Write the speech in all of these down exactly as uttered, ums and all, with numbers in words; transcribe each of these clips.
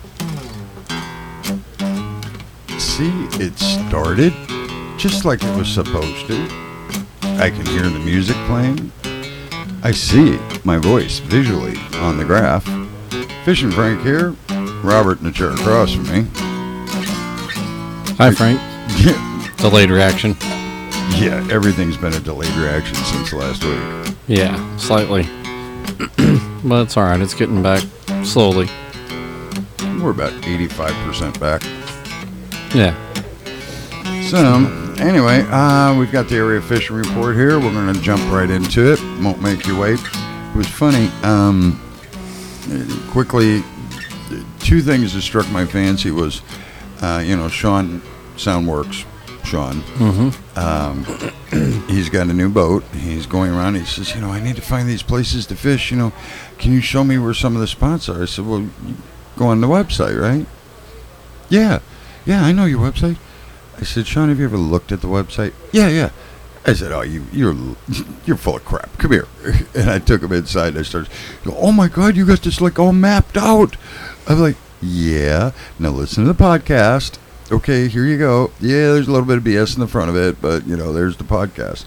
See, it started just like it was supposed to. I can hear the music playing. I see my voice visually on the graph. Fish and Frank here. Robert in the chair across from me. Hi, Frank. Yeah. Delayed reaction. Yeah, everything's been a delayed reaction since last week. Yeah, slightly. But it's alright. It's getting back slowly. We're about eighty-five percent back. Yeah. So, anyway, uh, we've got the area fishing report here. We're going to jump right into it. Won't make you wait. It was funny. Um, quickly, two things that struck my fancy was, uh, you know, Sean Soundworks. Sean. Mm-hmm. Um, he's got a new boat. He's going around. He says, you know, I need to find these places to fish. You know, can you show me where some of the spots are? I said, well, you go on the website, right? Yeah. Yeah, I know your website. I said, Sean, have you ever looked at the website? Yeah, yeah. I said, oh, you, you're you're full of crap. Come here. And I took him inside and I started, oh, my God, you got this, like, all mapped out. I'm like, yeah. Now listen to the podcast. Okay, here you go. Yeah, there's a little bit of B S in the front of it, but, you know, there's the podcast.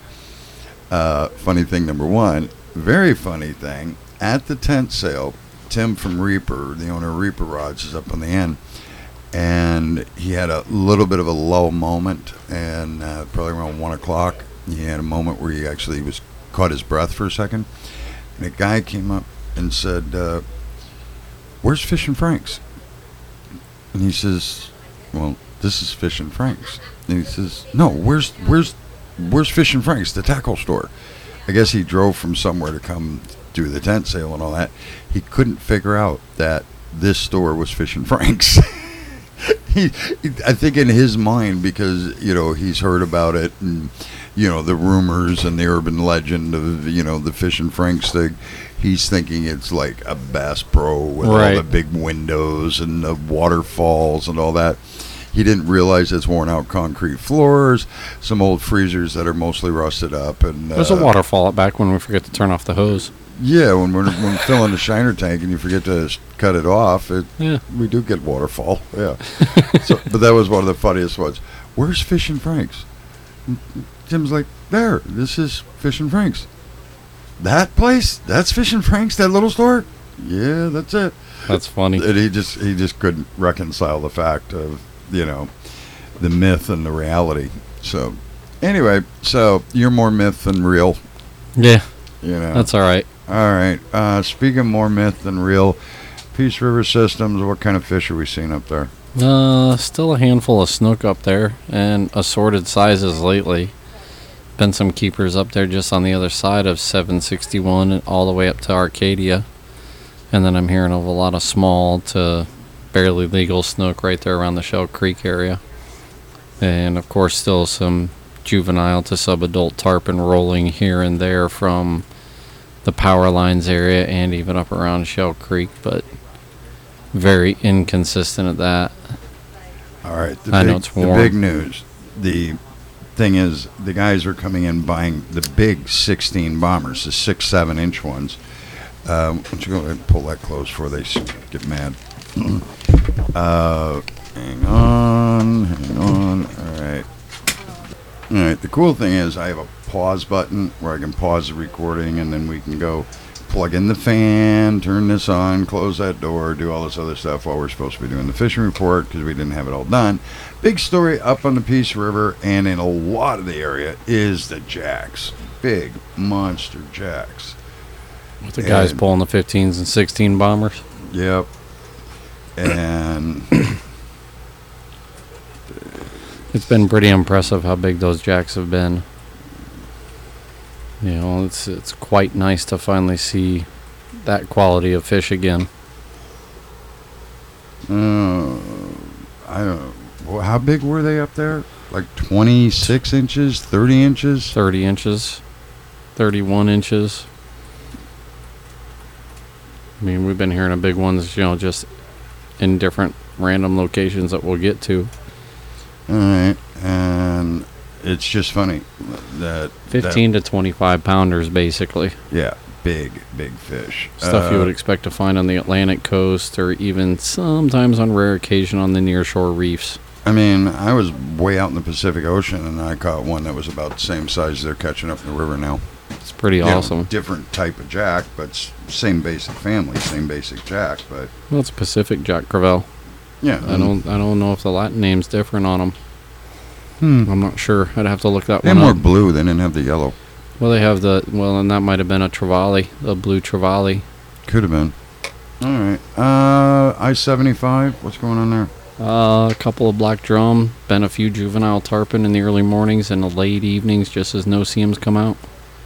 Uh, funny thing number one, very funny thing, at the tent sale, Tim from Reaper, the owner of Reaper Rods, is up on the end, and he had a little bit of a low moment, and uh, probably around one o'clock, he had a moment where he actually was caught his breath for a second, and a guy came up and said, uh, where's Fish and Frank's? And he says, well, this is Fish and Frank's. And he says, no, where's where's where's Fish and Frank's, the tackle store? I guess he drove from somewhere to come do the tent sale and all that. He couldn't figure out that this store was Fish and Frank's. he, he, I think in his mind, because, you know, he's heard about it and, you know, the rumors and the urban legend of, you know, the Fish and Frank's thing, he's thinking it's like a Bass Pro with right. all the big windows and the waterfalls and all that. He didn't realize it's worn out concrete floors, some old freezers that are mostly rusted up. And There's uh, a waterfall back when we forget to turn off the hose. Yeah, when we're, when we're filling the shiner tank and you forget to cut it off, it, yeah. we do get waterfall. Yeah. so, but that was one of the funniest ones. Where's Fish and Frank's? And Tim's like, there, this is Fish and Frank's. That place? That's Fish and Frank's, that little store? Yeah, that's it. That's funny. And he just he just couldn't reconcile the fact of, you know, the myth and the reality. So, anyway, so you're more myth than real. Yeah. You know. That's all right. All right. Uh, speaking of more myth than real, Peace River Systems, what kind of fish are we seeing up there? Uh, still a handful of snook up there and assorted sizes lately. Been some keepers up there just on the other side of seven sixty-one and all the way up to Arcadia. And then I'm hearing of a lot of small to barely legal snook right there around the Shell Creek area. And of course still some juvenile to subadult tarpon rolling here and there from the power lines area and even up around Shell Creek, but very inconsistent at that. All right. The I big, know it's warm. The big news. The thing is, the guys are coming in buying the big sixteen bombers, the six, seven inch ones. Um, why don't you go ahead and pull that close before they get mad? uh, hang on, hang on. All right. All right. The cool thing is I have a pause button where I can pause the recording and then we can go plug in the fan, turn this on, close that door, do all this other stuff while we're supposed to be doing the fishing report because we didn't have it all done. Big story up on the Peace River and in a lot of the area is the jacks. Big monster jacks. With the guys and, pulling the fifteens and sixteen bombers. Yep. And it's been pretty impressive how big those jacks have been. You know, it's it's quite nice to finally see that quality of fish again. Uh, I don't know. Well, how big were they up there? Like twenty-six inches, thirty inches? thirty inches, thirty-one inches. I mean, we've been hearing of big ones, you know, just in different random locations that we'll get to. All right. And it's just funny that fifteen that, to twenty-five pounders, basically. Yeah. big, big fish. Stuff you Uh, would expect to find on the Atlantic coast or even sometimes on rare occasion on the nearshore reefs. I mean, I was way out in the Pacific Ocean, and I caught one that was about the same size they're catching up in the river now. It's pretty You know, awesome. different type of jack, but s- same basic family, same basic jack. But Well, it's Pacific Jack Crevalle. yeah, I don't I don't know if the Latin name's different on them. Hmm. I'm not sure. I'd have to look that They had one more up. blue. They didn't have the yellow. Well, they have the well, and that might have been a Trevally, a blue Trevally. Could have been. All right. Uh, I seventy-five. What's going on there? Uh, a couple of black drum, been a few juvenile tarpon in the early mornings and the late evenings just as no-see-ums come out.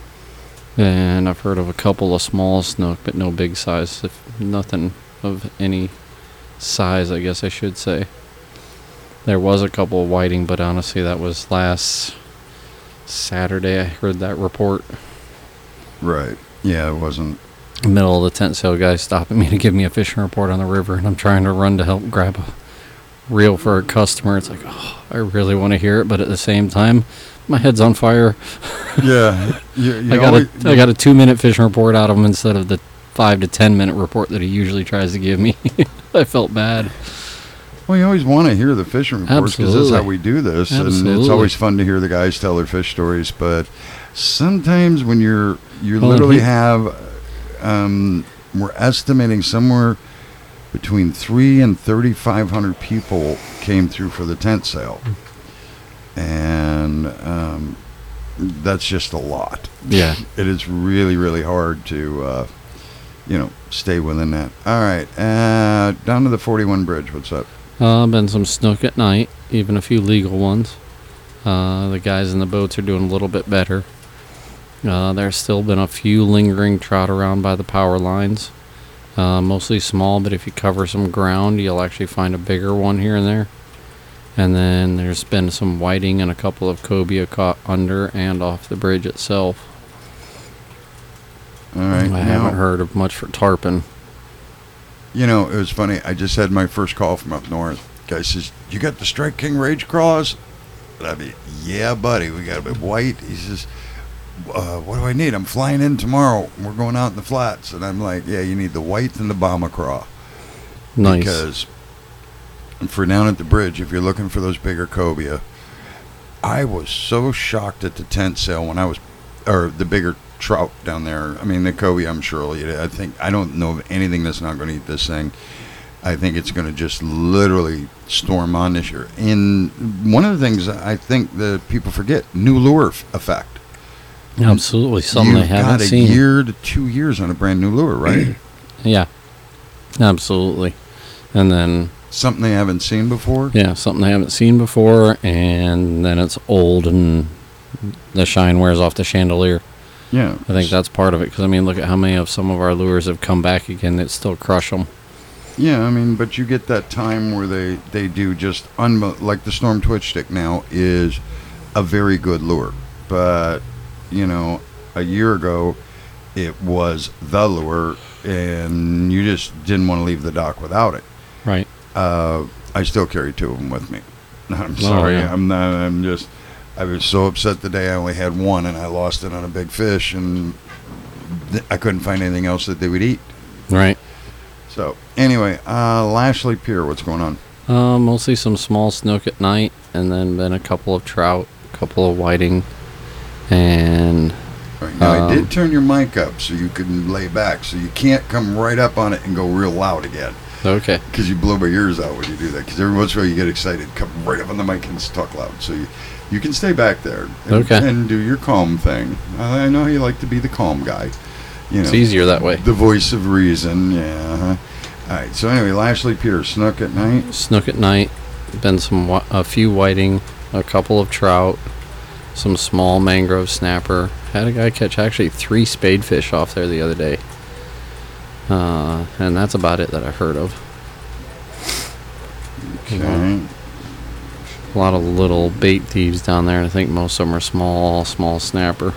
And I've heard of a couple of small snook, but no big size. If nothing of any size, I guess I should say. There was a couple of whiting, but honestly, that was last Saturday I heard that report. Right. Yeah, it wasn't. Middle of the tent sale guy stopping me to give me a fishing report on the river, and I'm trying to run to help grab a reel for a customer. It's like, oh, I really want to hear it, but at the same time, my head's on fire. Yeah. You, you I got always- a I got a two minute fishing report out of him instead of the five to ten minute report that he usually tries to give me. I felt bad. Well, you always want to hear the fishing reports because that's how Absolutely. we do this, and it's Absolutely. always fun to hear the guys tell their fish stories. But sometimes when you're you Well, and literally he- have, um, we're estimating somewhere between three and thirty-five hundred people came through for the tent sale, and um, that's just a lot. Yeah. It is really really hard to, uh, you know, stay within that. All right, uh, down to the forty-one bridge. What's up? Uh, been some snook at night, even a few legal ones. Uh, the guys in the boats are doing a little bit better. Uh, there's still been a few lingering trout around by the power lines. Uh, mostly small, but if you cover some ground, you'll actually find a bigger one here and there. And then there's been some whiting and a couple of cobia caught under and off the bridge itself. All right, I now- haven't heard of much for tarpon. You know, it was funny. I just had my first call from up north. Guy says, "You got the Strike King Rage Crawls?" And I mean, "Yeah, buddy. We got a bit white." He says, uh, "What do I need? I'm flying in tomorrow. We're going out in the flats." And I'm like, "Yeah, you need the white and the bomber craw." Nice. Because for down at the bridge, if you're looking for those bigger cobia, I was so shocked at the tent sale when I was, or the bigger trout down there. I mean, the cobia, I'm sure will eat it. I think, I don't know of anything that's not going to eat this thing. I think it's going to just literally storm on this year. And one of the things I think that people forget, new lure f- effect. Absolutely. Something I You've haven't got a seen. year to two years on a brand new lure, right? Yeah. Absolutely. And then Something they haven't seen before. yeah, something I haven't seen before, and then it's old and the shine wears off the chandelier. Yeah. I think that's part of it, because I mean, look at how many of some of our lures have come back again that still crush them. Yeah, I mean, but you get that time where they, they do just, unbe- like the Storm Twitch Stick now is a very good lure. But, you know, a year ago, it was the lure, and you just didn't want to leave the dock without it. Right. Uh, I still carry two of them with me. I'm sorry. yeah. I'm not, I'm just, I was so upset the day I only had one, and I lost it on a big fish, and th- I couldn't find anything else that they would eat. Right. So, anyway, uh, Lashley Pier, what's going on? Uh, mostly some small snook at night, and then been a couple of trout, a couple of whiting, and All right, now, I Um, did turn your mic up so you can lay back, so you can't come right up on it and go real loud again, okay. because you blow my ears out when you do that, because every once in a while you get excited, come right up on the mic and talk loud, so you, you can stay back there and, Okay. and do your calm thing. I know you like to be the calm guy. You know, It's easier that way. the voice of reason, yeah. Uh-huh. All right, so anyway, Lashley Pier, snook at night. Snook at night, been some whi- a few whiting, a couple of trout, some small mangrove snapper. Had a guy catch actually three spadefish off there the other day. Uh, and that's about it that I've heard of. Okay. A lot of little bait thieves down there, and I think most of them are small, small snapper.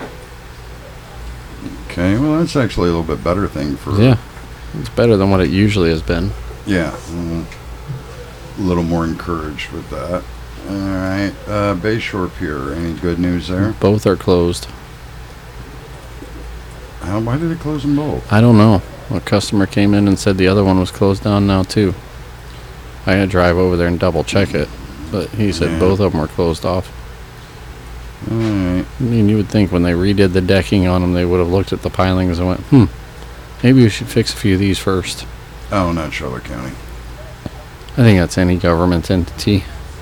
Okay, well, that's actually a little bit better thing for... Yeah, it's better than what it usually has been. Yeah, mm, a little more encouraged with that. All right, uh, Bayshore Pier. Any good news there? Both are closed. How, why did they close them both? I don't know. A customer came in and said the other one was closed down now too. I had to drive over there and double check it, but he said Yeah. both of them were closed off. All right. I mean, you would think when they redid the decking on them, they would have looked at the pilings and went, hmm, maybe we should fix a few of these first. Oh, not Charlotte County. I think that's any government entity.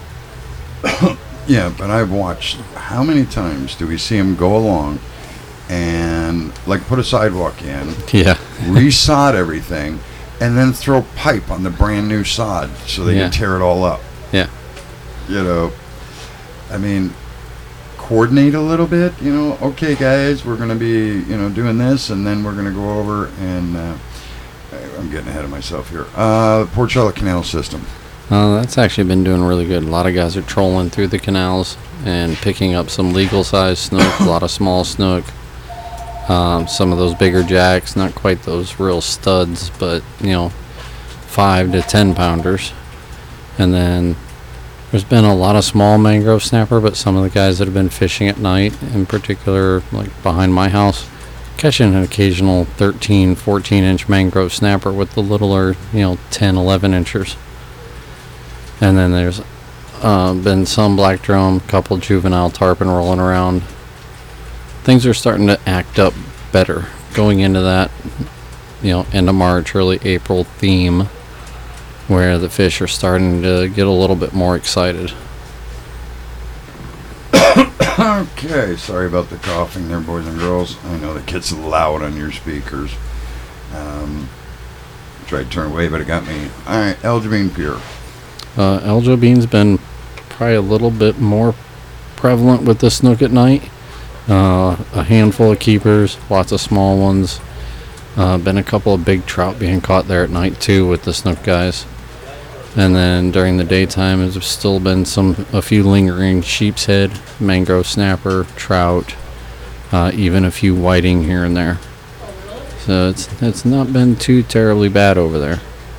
Yeah, but I've watched how many times do we see them go along and like put a sidewalk in, Yeah. resod everything, and then throw pipe on the brand new sod so they Yeah. can tear it all up. Yeah. You know, I mean, coordinate a little bit. You know, okay, guys, we're gonna be you know doing this, and then we're gonna go over and uh, I'm getting ahead of myself here. Uh, Port Charlotte Canal System. Uh, that's actually been doing really good. A lot of guys are trolling through the canals and picking up some legal size snook, a lot of small snook, um, some of those bigger jacks, not quite those real studs, but you know, five to ten pounders. And then there's been a lot of small mangrove snapper, but some of the guys that have been fishing at night, in particular, like behind my house, catching an occasional thirteen, fourteen inch mangrove snapper with the littler, you know, ten, eleven inchers. And then there's uh, been some black drum, couple juvenile tarpon rolling around. Things are starting to act up better going into that, you know, end of March, early April theme, where the fish are starting to get a little bit more excited. Okay, sorry about the coughing there, boys and girls. I know that gets loud on your speakers. Um, tried to turn away, but it got me. All right, Algebine Pier. Uh, Aljo Bean's been probably a little bit more prevalent with the snook at night. Uh, a handful of keepers, lots of small ones. Uh, been a couple of big trout being caught there at night too with the snook guys. And then during the daytime, there's still been some a few lingering sheep's head, mangrove snapper, trout, uh, even a few whiting here and there. So it's it's not been too terribly bad over there.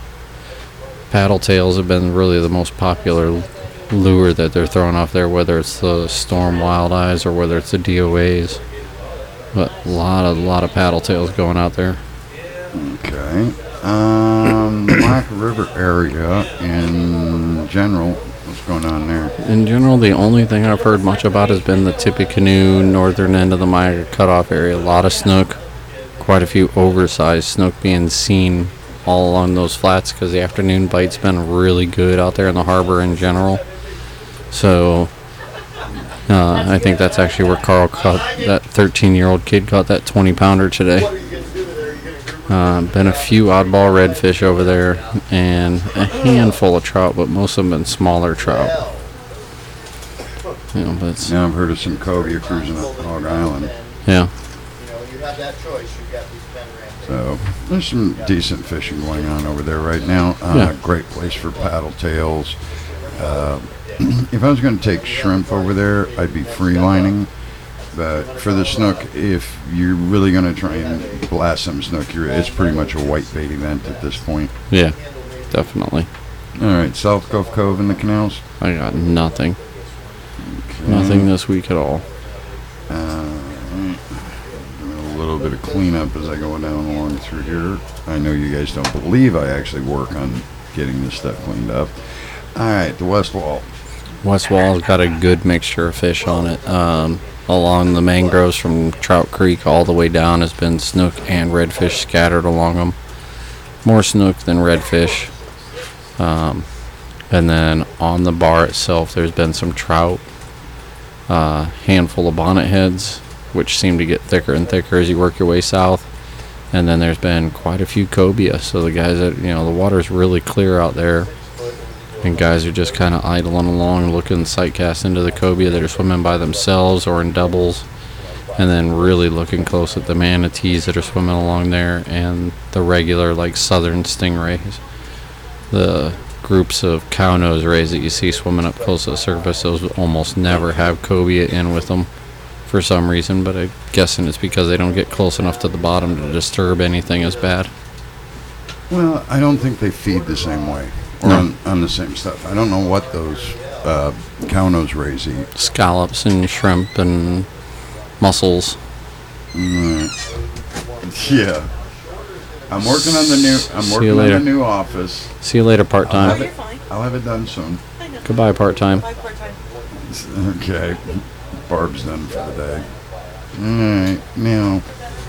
Paddle tails have been really the most popular lure that they're throwing off there, whether it's the Storm Wild Eyes or whether it's the D O As. But a lot of lot of paddle tails going out there. Okay. Um, the Black River area in general, what's going on there? In general, the only thing I've heard much about has been the Tippecanoe, northern end of the Myga cutoff area. A lot of snook, quite a few oversized snook being seen all along those flats because the afternoon bite's been really good out there in the harbor in general. So uh, I think that's actually where Carl caught that thirteen-year-old kid caught that twenty pounder today. Uh, been a few oddball redfish over there and a handful of trout, but most of them been smaller trout. You know, but it's, Now I've heard of some cobia cruising up Hog Island. yeah. You know, you have that choice. You've got these pen ramps. So there's some decent fishing going on over there right now. Uh, Yeah. Great place for paddle tails. Uh, if I was going to take shrimp over there, I'd be freelining. But for the snook, if you're really going to try and blast some snook, you're, it's pretty much a white bait event at this point. Yeah, definitely. All right, South Gulf Cove in the canals. I got nothing. Okay. Nothing this week at all. Uh, doing a little bit of cleanup as I go down along through here. I know you guys don't believe I actually work on getting this stuff cleaned up. All right, the West Wall. West Wall's got a good mixture of fish on it. Um, along the mangroves from Trout Creek all the way down has been snook and redfish scattered along them. More snook than redfish. Um, and then on the bar itself, there's been some trout. A uh, handful of bonnet heads, which seem to get thicker and thicker as you work your way south. And then there's been quite a few cobia. So the guys that, you know, the water's really clear out there. And guys are just kind of idling along, looking sight cast into the cobia that are swimming by themselves or in doubles. And then really looking close at the manatees that are swimming along there and the regular, like, southern stingrays. The groups of cow nose rays that you see swimming up close to the surface, those almost never have cobia in with them for some reason, but I'm guessing it's because they don't get close enough to the bottom to disturb anything as bad. Well, I don't think they feed the same way or No. on, on the same stuff. I don't know what those uh, cow nose rays eat. Scallops and shrimp and mussels. Mm, Yeah. I'm working on the new. I'm See working you on later. the new office. See you later, part I'll time. have You're it. fine. I'll have it done soon. I know. Goodbye, part time. Bye, part-time. Okay. Barb's done for the day. Alright, now.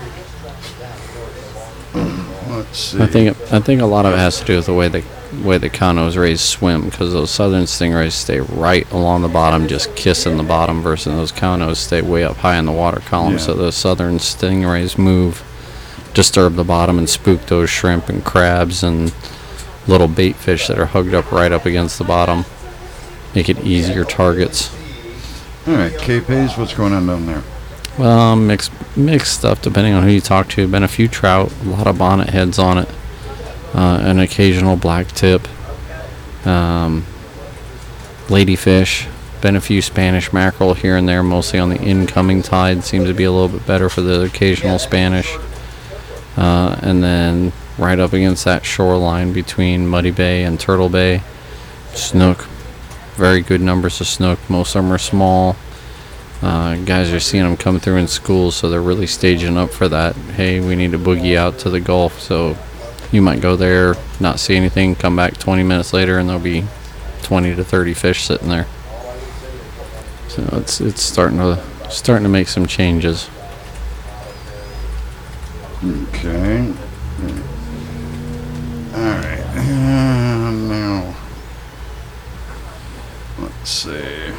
Let's see. I think it, I think a lot of it has to do with the way the way the Connos rays swim, because those southern stingrays stay right along the bottom, just kissing the bottom, versus those Connos stay way up high in the water column. Yeah. So the southern stingrays move, disturb the bottom, and spook those shrimp and crabs and little bait fish that are hugged up right up against the bottom. Make it easier targets. Alright, Cape Hayes, what's going on down there? Well, mixed mixed stuff depending on who you talk to. Been a few trout, a lot of bonnet heads on it, uh, an occasional black tip, um, ladyfish. Been a few Spanish mackerel here and there, mostly on the incoming tide. Seems to be a little bit better for the occasional Spanish. Uh, and then right up against that shoreline between Muddy Bay and Turtle Bay, snook. Very good numbers of snook. Most of them are small. Uh, guys are seeing them come through in schools, so they're really staging up for that. Hey, we need to boogie out to the Gulf, so you might go there, not see anything, come back twenty minutes later, and there'll be twenty to thirty fish sitting there. So it's it's starting to starting to make some changes. Okay. Alright. Uh, now. Let's see.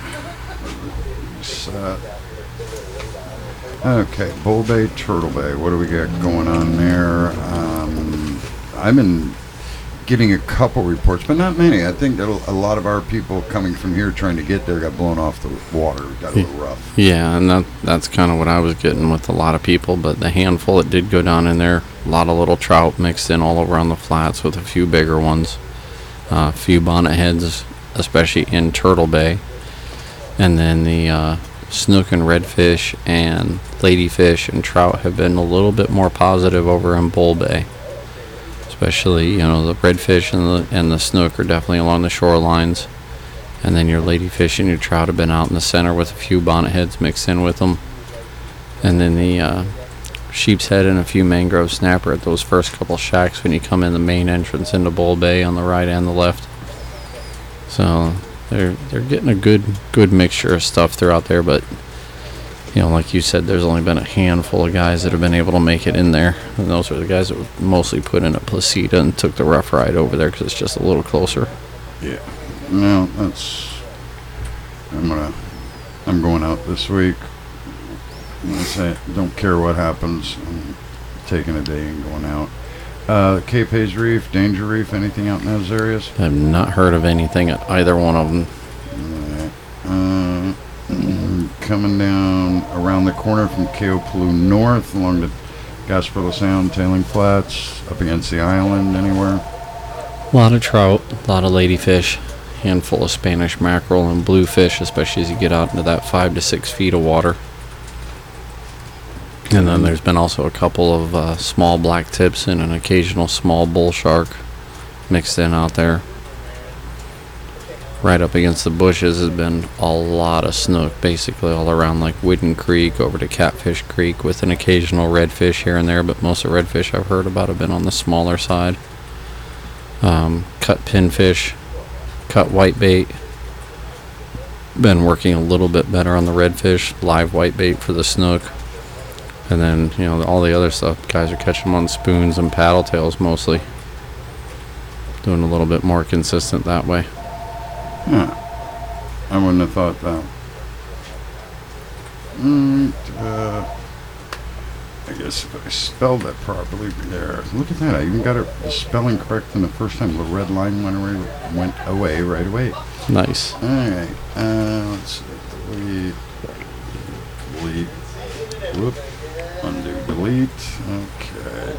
Set. Okay, Bull Bay, Turtle Bay. What do we got going on there? Um, I've been getting a couple reports, but not many. I think that a lot of our people coming from here trying to get there got blown off the water. Got a little rough. Yeah, and that that's kind of what I was getting with a lot of people, but the handful that did go down in there, a lot of little trout mixed in all over on the flats with a few bigger ones, uh, a few bonnet heads, especially in Turtle Bay. And then the uh, snook and redfish and ladyfish and trout have been a little bit more positive over in Bull Bay. Especially, you know, the redfish and the, and the snook are definitely along the shorelines. And then your ladyfish and your trout have been out in the center with a few bonnet heads mixed in with them. And then the uh, sheep's head and a few mangrove snapper at those first couple shacks when you come in the main entrance into Bull Bay on the right and the left. So they're they're getting a good good mixture of stuff throughout there, but you know, like you said, there's only been a handful of guys that have been able to make it in there, and those are the guys that were mostly put in at Placida and took the rough ride over there because it's just a little closer. Yeah. No, that's. I'm gonna. I'm going out this week. I'm gonna say, don't care what happens. I'm taking a day and going out. Uh, Cape Hayes Reef, Danger Reef, anything out in those areas? I've not heard of anything at either one of them. Uh, mm, coming down around the corner from Keopolu North along the Gasparilla Sound, Tailing Flats, up against the island, anywhere? A lot of trout, a lot of ladyfish, handful of Spanish mackerel and bluefish, especially as you get out into that five to six feet of water. And then there's been also a couple of uh, small black tips and an occasional small bull shark mixed in out there. Right up against the bushes has been a lot of snook, basically all around like Whidden Creek over to Catfish Creek, with an occasional redfish here and there, but most of the redfish I've heard about have been on the smaller side. Um, cut pinfish, cut whitebait. Been working a little bit better on the redfish, live whitebait for the snook. And then, you know, all the other stuff, guys are catching them on spoons and paddle tails mostly. Doing a little bit more consistent that way. Yeah. I wouldn't have thought that. Mm, uh, I guess if I spelled that properly there. Look at that. I even got it the spelling correct in the first time. The red line went away, went away right away. Nice. All right. Uh, let's see. Delete. Delete. Whoop. Undo. Delete. Okay.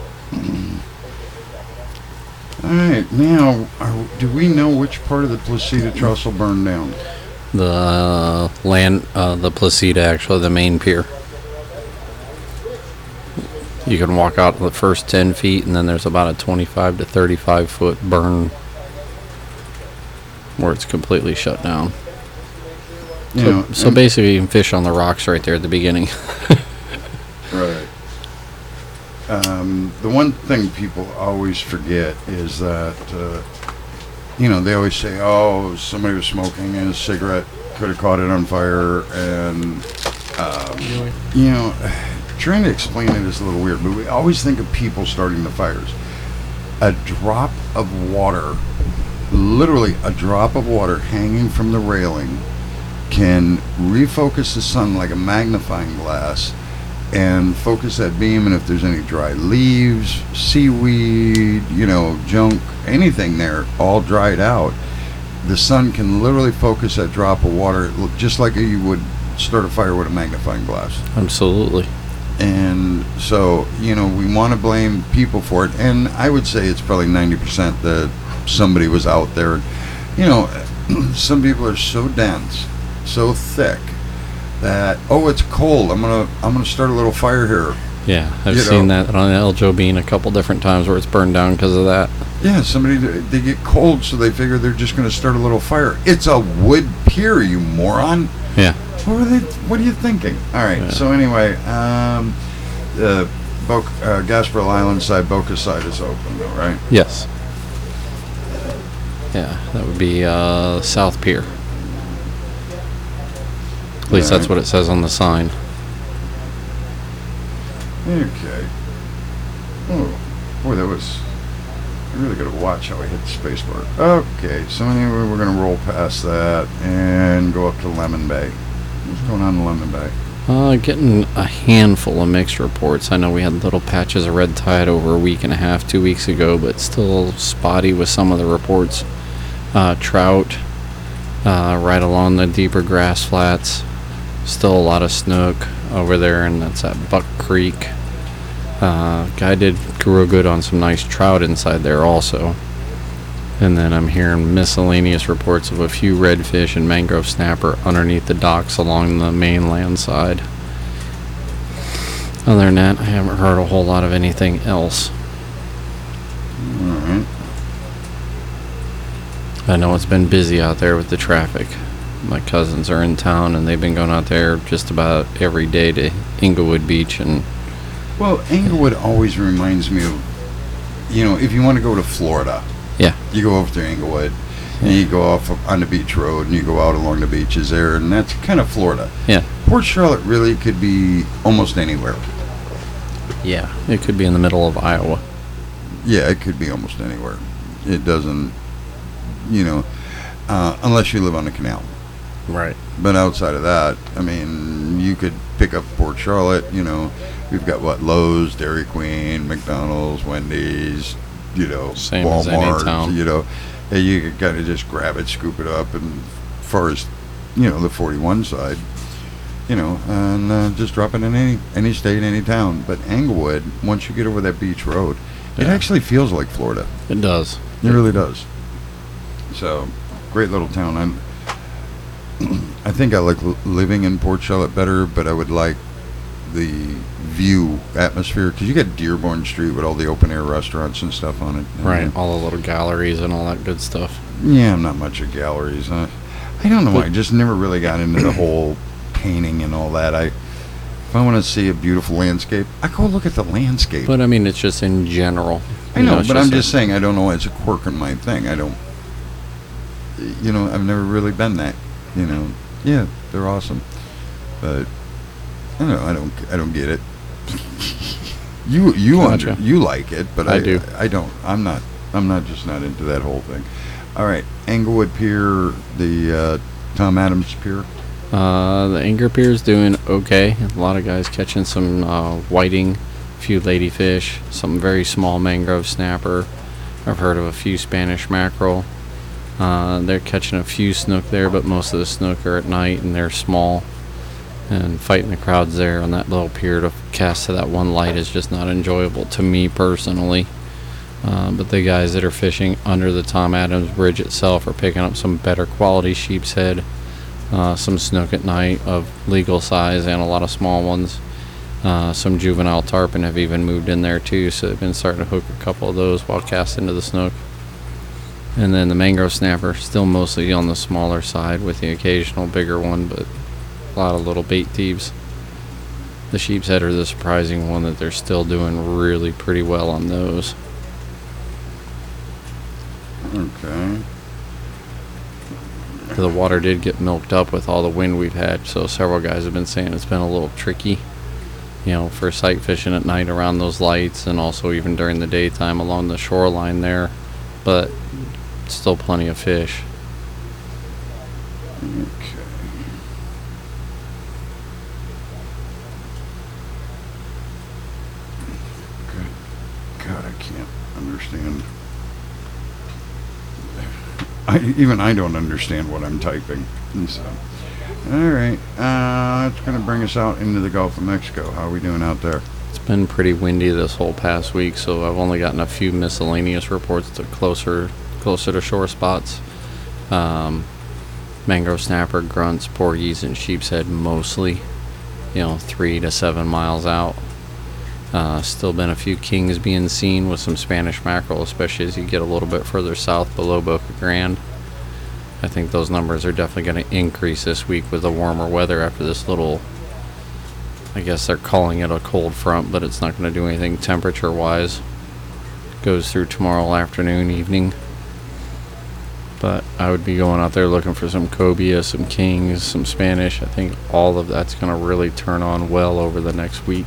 All right. Now, are, do we know which part of the Placida Trestle burned down? The uh, land, uh, the Placida, actually, the main pier. You can walk out the first ten feet, and then there's about a twenty-five to thirty-five foot burn where it's completely shut down. You So, know, so and- basically, you can fish on the rocks right there at the beginning. Right. um, the one thing people always forget is that, uh, you know, they always say, oh, somebody was smoking and a cigarette could have caught it on fire. And, um, you know, trying to explain it is a little weird, but we always think of people starting the fires. A drop of water, literally a drop of water hanging from the railing, can refocus the sun like a magnifying glass and focus that beam, and if there's any dry leaves, seaweed, you know, junk, anything there, all dried out, the sun can literally focus that drop of water just like you would start a fire with a magnifying glass. Absolutely. And so, you know, we want to blame people for it, and I would say it's probably ninety percent that somebody was out there. You know, some people are so dense, so thick, that, oh, it's cold, I'm gonna I'm gonna start a little fire here. Yeah, I've You seen know. that on El Jobin a couple different times where it's burned down because of that. Yeah, somebody, they get cold, so they figure they're just gonna start a little fire. It's a wood pier, you moron. Yeah. What are they? What are you thinking? All right. Yeah. So anyway, um, the Bo- uh, Gasparilla Island side, Boca side is open, though, right? Yes. Yeah, that would be uh, South Pier. At least that's Alright. what it says on the sign. Okay. Oh, boy, that was. I really got to watch how I hit the space bar. Okay, so anyway, we're gonna roll past that and go up to Lemon Bay. What's going on in Lemon Bay? Uh, getting a handful of mixed reports. I know we had little patches of red tide over a week and a half, two weeks ago, but still spotty with some of the reports. Uh, trout, uh, right along the deeper grass flats. Still a lot of snook over there, and that's at Buck Creek. Uh, guy did real good on some nice trout inside there also. And then I'm hearing miscellaneous reports of a few redfish and mangrove snapper underneath the docks along the mainland side. Other than that, I haven't heard a whole lot of anything else. All right. I know it's been busy out there with the traffic. My cousins are in town and they've been going out there just about every day to Inglewood Beach, and Well, Englewood always reminds me of, you know, if you want to go to Florida, yeah, you go over to Englewood, and you go off on the beach road, and you go out along the beaches there, and that's kind of Florida. yeah, Port Charlotte really could be almost anywhere. yeah. It could be in the middle of Iowa. Yeah, it could be almost anywhere. It doesn't, you know, uh, unless you live on the canal. Right. But outside of that, I mean, you could pick up Port Charlotte, you know, we've got what, Lowe's, Dairy Queen, McDonald's, Wendy's, you know, Same as any Walmart, town. you know, and you could kind of just grab it, scoop it up, and as far as, you know, the forty-one side, you know, and uh, just drop it in any, any state, any town. But Englewood, once you get over that beach road, it Yeah. actually feels like Florida. It does. It really does. So, great little town. I'm, I think I like l- living in Port Charlotte better, but I would like the view atmosphere, because you got Dearborn Street with all the open air restaurants and stuff on it. Right. And, All the little galleries and all that good stuff. yeah, I'm not much of galleries. Uh, I don't know why. I But- just never really got into the whole painting and all that. I, if I want to see a beautiful landscape, I go look at the landscape. But I mean, it's just in general. I You know, it's but I'm a- just saying, I don't know why it's a quirk in my thing. I don't, you know, I've never really been that, you know. Yeah, they're awesome, but I don't know, I don't, I don't get it. you, you, Gotcha. under, you like it, but I, I do. I don't. I'm not. I'm not just not into that whole thing. All right, Englewood Pier, the uh, Tom Adams Pier. Uh, the Anger Pier's doing okay. A lot of guys catching some uh, whiting, a few ladyfish, some very small mangrove snapper. I've heard of a few Spanish mackerel. Uh, they're catching a few snook there, but most of the snook are at night and they're small. And fighting the crowds there on that little pier to cast to that one light is just not enjoyable to me personally. Uh, but the guys that are fishing under the Tom Adams Bridge itself are picking up some better quality sheep's head. Uh, some snook at night of legal size and a lot of small ones. Uh, some juvenile tarpon have even moved in there too, so they've been starting to hook a couple of those while casting to the snook. And then the mangrove snapper, still mostly on the smaller side with the occasional bigger one, but a lot of little bait thieves. The sheep's head are the surprising one that they're still doing really pretty well on those. Okay. The water did get milked up with all the wind we've had, so several guys have been saying it's been a little tricky, you know, for sight fishing at night around those lights, and also even during the daytime along the shoreline there, but still plenty of fish. Okay. Good. God, I can't understand. I, even I don't understand what I'm typing. And so, all right, uh, that's going to bring us out into the Gulf of Mexico. How are we doing out there? It's been pretty windy this whole past week, so I've only gotten a few miscellaneous reports to closer closer to shore spots. Um, mangrove snapper, grunts, porgies, and sheep's head mostly, you know, three to seven miles out. Uh, still been a few kings being seen with some Spanish mackerel, especially as you get a little bit further south below Boca Grande. I think those numbers are definitely going to increase this week with the warmer weather after this little, I guess they're calling it a cold front, but it's not going to do anything temperature-wise. Goes through tomorrow afternoon, evening. But I would be going out there looking for some cobia, some kings, some Spanish. I think all of that's going to really turn on well over the next week.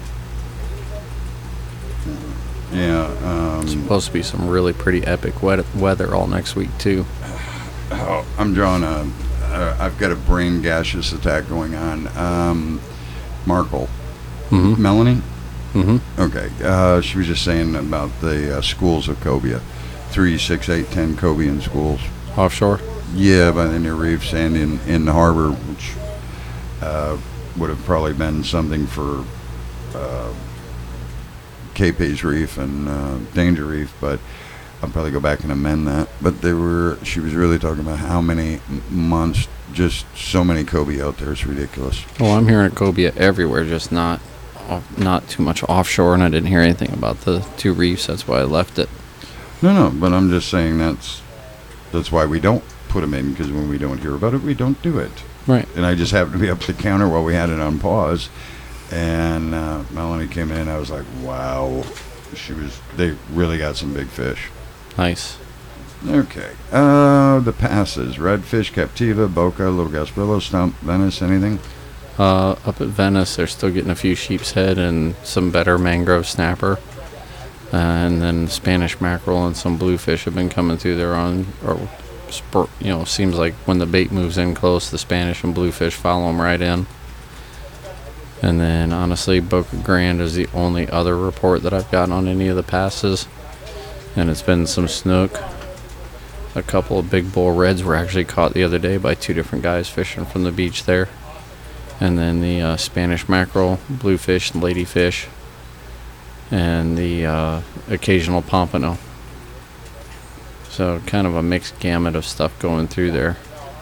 Yeah. Um, Supposed to be some really pretty epic wet weather all next week too. oh, I'm drawing a. Uh, I've got a brain gaseous attack going on. Um, Markle. Mm-hmm. Melanie. Mm-hmm. Okay. Uh, she was just saying about the uh, schools of cobia, three, six, eight, ten cobian schools. Offshore. Yeah, by the near reefs and in in the harbor, which uh, would have probably been something for. Uh, K-P's Reef and uh, Danger Reef, but I'll probably go back and amend that. But they were, she was really talking about how many m- months, just so many cobia out there. It's ridiculous. Well, I'm hearing cobia everywhere, just not off, not too much offshore, and I didn't hear anything about the two reefs. That's why I left it. No, no, but I'm just saying that's that's why we don't put them in, because when we don't hear about it, we don't do it. Right. And I just happened to be up at the counter while we had it on pause. And uh, Melanie came in. I was like, "Wow!" She was. They really got some big fish. Nice. Okay. Uh, the passes: redfish, Captiva, Boca, Little Gasparillo, Stump, Venice. Anything? Uh, up at Venice, they're still getting a few sheep's head and some better mangrove snapper, uh, and then Spanish mackerel and some bluefish have been coming through there on. Or, spur, you know, seems like when the bait moves in close, the Spanish and bluefish follow them right in. And then, honestly, Boca Grande is the only other report that I've gotten on any of the passes. And it's been some snook. A couple of big bull reds were actually caught the other day by two different guys fishing from the beach there. And then the uh, Spanish mackerel, bluefish, and ladyfish. And the uh, occasional pompano. So, kind of a mixed gamut of stuff going through there.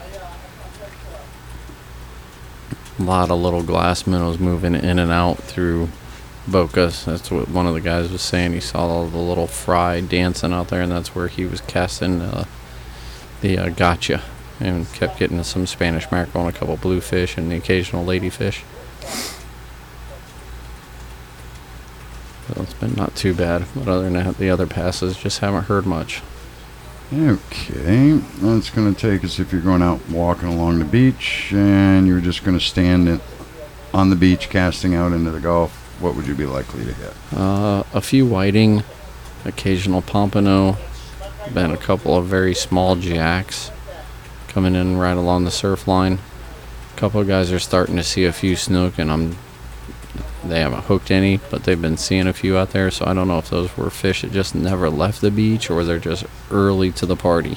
A lot of little glass minnows moving in and out through Bocas. That's what one of the guys was saying. He saw all the little fry dancing out there, and that's where he was casting uh, the uh, gotcha, and kept getting some Spanish mackerel and a couple bluefish and the occasional ladyfish. So it's been not too bad, but other than that, the other passes just haven't heard much. Okay, that's going to take us, if you're going out walking along the beach and you're just going to stand in, on the beach casting out into the Gulf, what would you be likely to hit? Uh, a few whiting, occasional pompano, been a couple of very small jacks coming in right along the surf line. A couple of guys are starting to see a few snook, and I'm they haven't hooked any, but they've been seeing a few out there, so I don't know if those were fish that just never left the beach or they're just early to the party.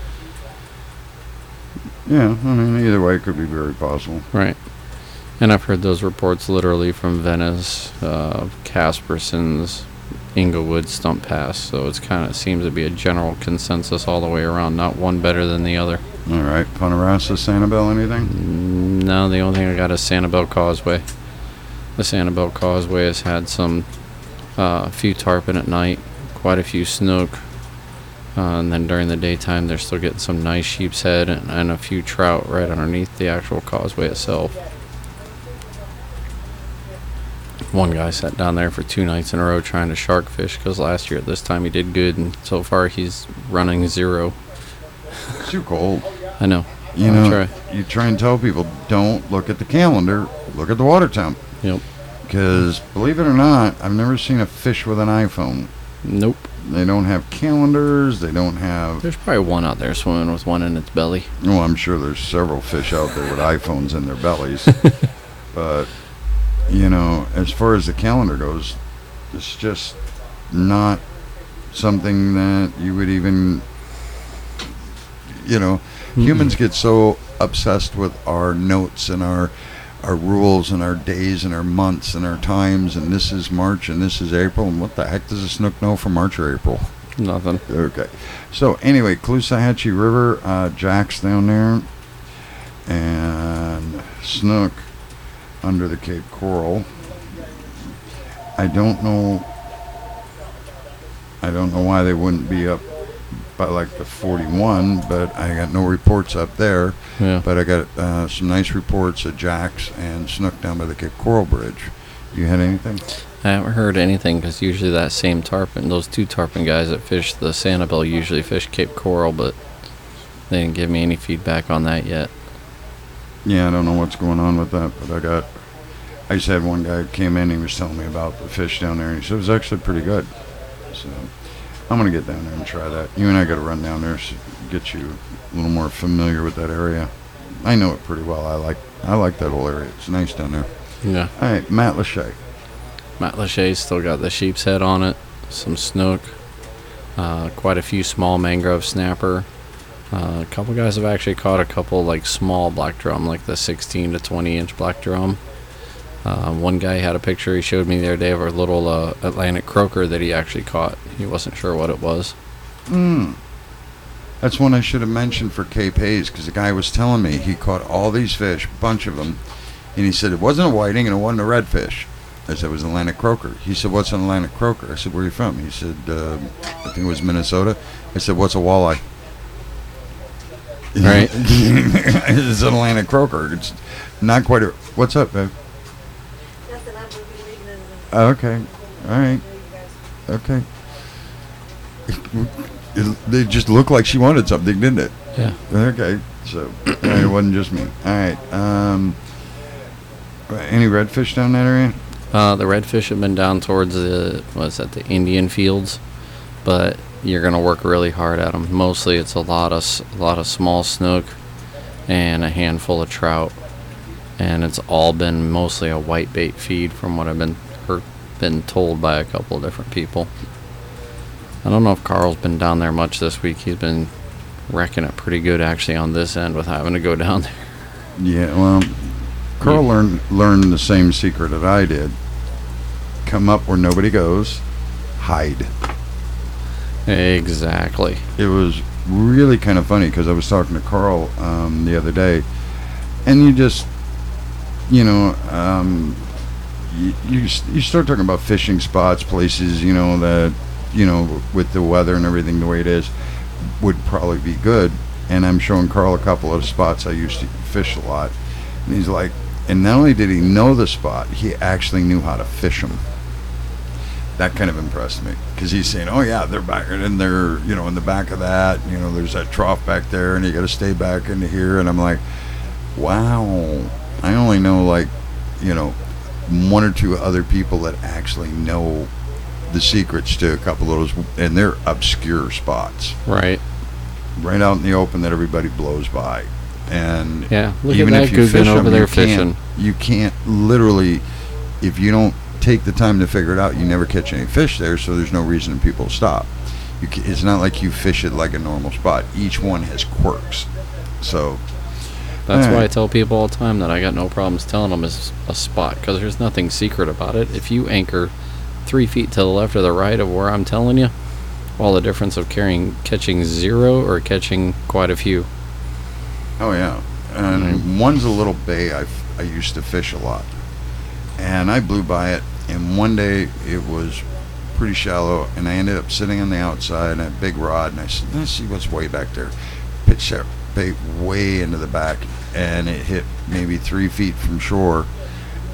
Yeah, I mean, either way, it could be very possible. Right. And I've heard those reports literally from Venice, uh, Casperson's, Inglewood, Stump Pass, so it's kind of seems to be a general consensus all the way around, not one better than the other. All right, Punta Rassa, Sanibel, anything? Mm, No, the only thing I got is Sanibel Causeway. The Sanibel Causeway has had some, uh, few tarpon at night, quite a few snook, uh, and then during the daytime they're still getting some nice sheep's head and, and a few trout right underneath the actual causeway itself. One guy sat down there for two nights in a row trying to shark fish because last year at this time he did good, and so far he's running zero. It's too cold. I know. You I'll know, try. you try and tell people, don't look at the calendar, look at the water temp. Yep. Because, believe it or not, I've never seen a fish with an iPhone. Nope. They don't have calendars, they don't have... There's probably one out there swimming with one in its belly. Well, I'm sure there's several fish out there with iPhones in their bellies. But, you know, as far as the calendar goes, it's just not something that you would even... You know, Mm-mm. humans get so obsessed with our notes and our our rules and our days and our months and our times, and this is March and this is April, and what the heck does a snook know for March or April? Nothing. Okay. So anyway, Caloosahatchee River, uh, Jack's down there, and snook under the Cape Coral. I don't know. I don't know why they wouldn't be up by like the forty-one, but I got no reports up there. Yeah. But I got uh, some nice reports of Jacks and snook down by the Cape Coral Bridge. You had anything? I haven't heard anything because usually that same tarpon, those two tarpon guys that fish the Sanibel usually fish Cape Coral, but they didn't give me any feedback on that yet. Yeah, I don't know what's going on with that, but I got. I just had one guy who came in. He was telling me about the fish down there, and he said it was actually pretty good. So I'm gonna get down there and try that. You and I got to run down there to get you a little more familiar with that area. I know it pretty well. I like I like that whole area. It's nice down there. Yeah. All right, Matt Lachey. Matt Lachey's still got the sheep's head on it, some snook, uh, quite a few small mangrove snapper. Uh, a couple guys have actually caught a couple like small black drum, like the sixteen to twenty inch black drum. Uh, one guy had a picture he showed me the other day of a little uh, Atlantic croaker that he actually caught. He wasn't sure what it was. Hmm. That's one I should have mentioned for Cape Hayes, because the guy was telling me he caught all these fish, a bunch of them, and he said it wasn't a whiting and it wasn't a redfish. I said it was an Atlantic croaker. He said, what's an Atlantic croaker? I said, where are you from? He said, uh, I think it was Minnesota. I said, what's a walleye? Right. It's an Atlantic croaker. It's not quite a... What's up, babe? Nothing, I'm moving, leaving it. Oh, okay. All right. Okay. It, they just looked like she wanted something, didn't it? Yeah. Okay. So it wasn't just me. All right. Um, any redfish down that area? Uh, the redfish have been down towards the, what's that, the Indian fields, but you're gonna work really hard at them. Mostly, it's a lot of s- a lot of small snook and a handful of trout, and it's all been mostly a white bait feed, from what I've been heard, been told by a couple of different people. I don't know if Carl's been down there much this week. He's been wrecking it pretty good actually on this end with having to go down there. Yeah. Well, Carl learned learned the same secret that I did. Come up where nobody goes, hide. Exactly. It was really kind of funny because I was talking to Carl um, the other day, and you just, you know, um, you, you you start talking about fishing spots, places, you know, that, you know, with the weather and everything the way it is, would probably be good. And I'm showing Carl a couple of spots I used to fish a lot, and he's like, and not only did he know the spot, he actually knew how to fish them. That kind of impressed me, because he's saying, oh yeah, they're back and they're, you know, in the back of that, you know, there's that trough back there and you got to stay back into here. And I'm like, wow, I only know like, you know, one or two other people that actually know the secrets to a couple of those, and they're obscure spots Right. right out in the open that everybody blows by. And Yeah. Look even at that if you fish Guggen over them, there you fishing. can't, you can't literally, if you don't take the time to figure it out, you never catch any fish there, so there's no reason people stop. You ca it's not like you fish it like a normal spot. Each one has quirks. So That's why I alright. tell people all the time that I got no problems telling them it's a spot, because there's nothing secret about it. If you anchor three feet to the left or the right of where I'm telling you, all the difference of carrying catching zero or catching quite a few. Oh yeah, and Mhm. one's a little bay I, I used to fish a lot, and I blew by it, and one day it was pretty shallow, and I ended up sitting on the outside and a big rod, and I said, let's see what's way back there. Pitched that bait way into the back, and it hit maybe three feet from shore,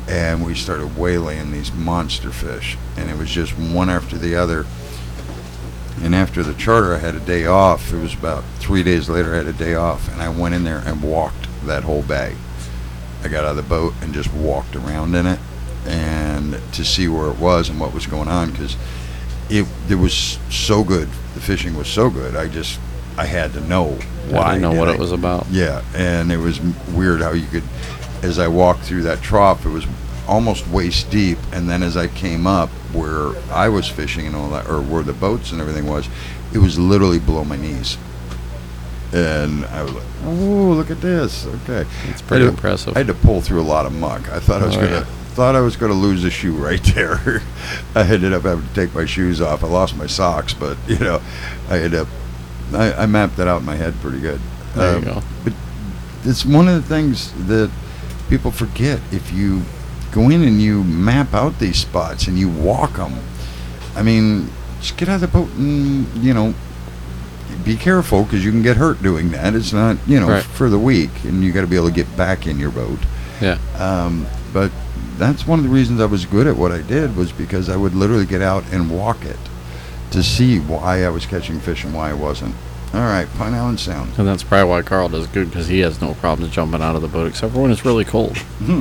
and we started waylaying these monster fish, and it was just one after the other. And after the charter, I had a day off. It was about three days later, I had a day off, and I went in there and walked that whole bay. I got out of the boat and just walked around in it, and to see where it was and what was going on, because it it was so good. The fishing was so good. I just I had to know why. I didn't know did what I- it was about. Yeah, and it was m- weird how you could, as I walked through that trough, it was almost waist deep, and then as I came up where I was fishing and all that, or where the boats and everything was, it was literally below my knees. And I was like, oh, look at this. Okay. It's pretty I had to- impressive. I had to pull through a lot of muck. I thought I was Oh, gonna yeah. thought I was gonna lose a shoe right there. I ended up having to take my shoes off. I lost my socks, but you know, I ended up I, I mapped that out in my head pretty good. There Um, you go. But it's one of the things that people forget. If you go in and you map out these spots and you walk them, I mean, just get out of the boat and, you know, be careful, because you can get hurt doing that. It's not, you know, Right. for the weak, and you got to be able to get back in your boat. Yeah. Um, but that's one of the reasons I was good at what I did, was because I would literally get out and walk it to see why I was catching fish and why I wasn't. All right, Pine Island Sound. And that's probably why Carl does good, because he has no problems jumping out of the boat, except for when it's really cold.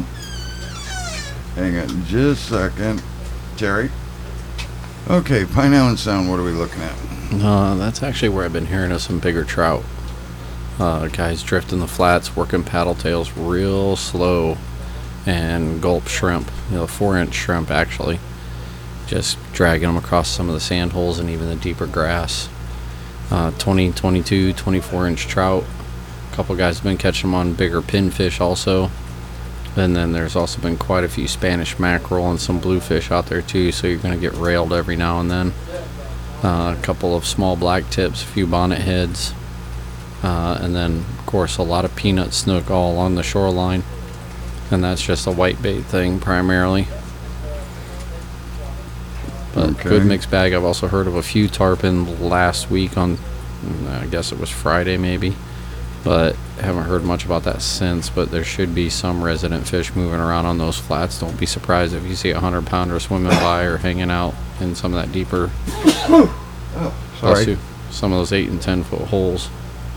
Hang on just a second. Terry? Okay, Pine Island Sound, what are we looking at? Uh, that's actually where I've been hearing of some bigger trout. Uh, guys drifting the flats, working paddle tails real slow, and gulp shrimp, you know, four-inch shrimp actually. Just dragging them across some of the sand holes and even the deeper grass. Uh, twenty, twenty-two, twenty-four inch trout. A couple guys have been catching them on bigger pinfish also. And then there's also been quite a few Spanish mackerel and some bluefish out there too, so you're going to get railed every now and then. Uh, a couple of small black tips, a few bonnet heads, uh, and then of course a lot of peanut snook all along the shoreline, and that's just a white bait thing primarily. But Okay. good mixed bag. I've also heard of a few tarpon last week on, I guess it was Friday maybe, but haven't heard much about that since. But there should be some resident fish moving around on those flats. Don't be surprised if you see a hundred pounder swimming by or hanging out in some of that deeper, bless Sorry. you, some of those eight and ten foot holes.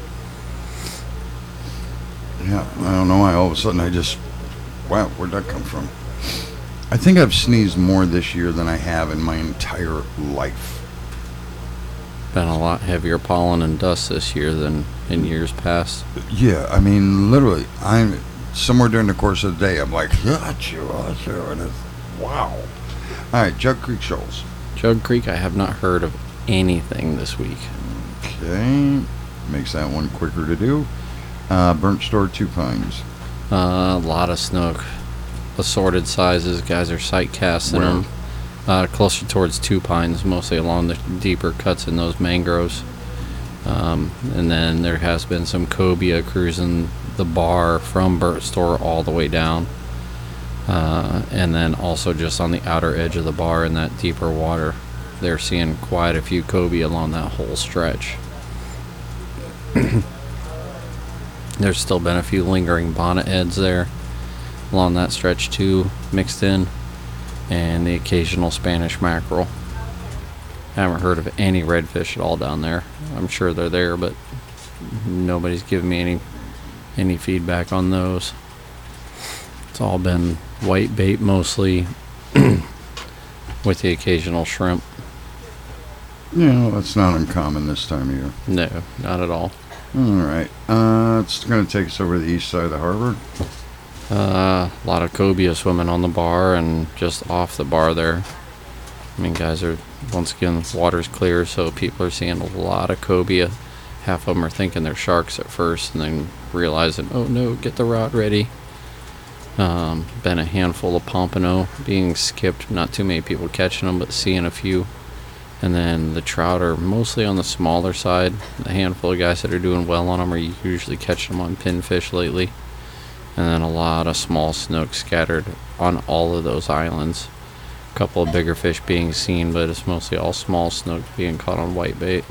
Yeah, I don't know why all of a sudden I just, wow, where'd that come from? I think I've sneezed more this year than I have in my entire life. Been a lot heavier pollen and dust this year than in years past. Yeah, I mean, literally, I'm somewhere during the course of the day, I'm like, achoo, achoo, and it's, wow. All right, Jug Creek Shoals. Jug Creek, I have not heard of anything this week. Okay, makes that one quicker to do. Uh, Burnt Store, Two Pines. Uh, a lot of snook, assorted sizes. Guys are sight casting Where? them. Uh, closer towards Two Pines, mostly along the deeper cuts in those mangroves. Um, and then there has been some cobia cruising the bar from Burt Store all the way down. Uh, and then also just on the outer edge of the bar in that deeper water, they're seeing quite a few cobia along that whole stretch. There's still been a few lingering bonnet heads there along that stretch too, mixed in, and the occasional Spanish mackerel. Haven't heard of any redfish at all down there. I'm sure they're there, but nobody's given me any any feedback on those. It's all been white bait mostly, with the occasional shrimp. Yeah, that's not uncommon this time of year. No, not at all. All right, uh, it's going to take us over to the east side of the harbor. Uh, a lot of cobia swimming on the bar and just off the bar there. I mean, guys are, once again, the water's clear, so people are seeing a lot of cobia. Half of them are thinking they're sharks at first and then realizing, oh no, get the rod ready. Um, been a handful of pompano being skipped. Not too many people catching them, but seeing a few. And then the trout are mostly on the smaller side. A handful of guys that are doing well on them are usually catching them on pinfish lately. And then a lot of small snook scattered on all of those islands. A couple of bigger fish being seen, but it's mostly all small snook being caught on whitebait.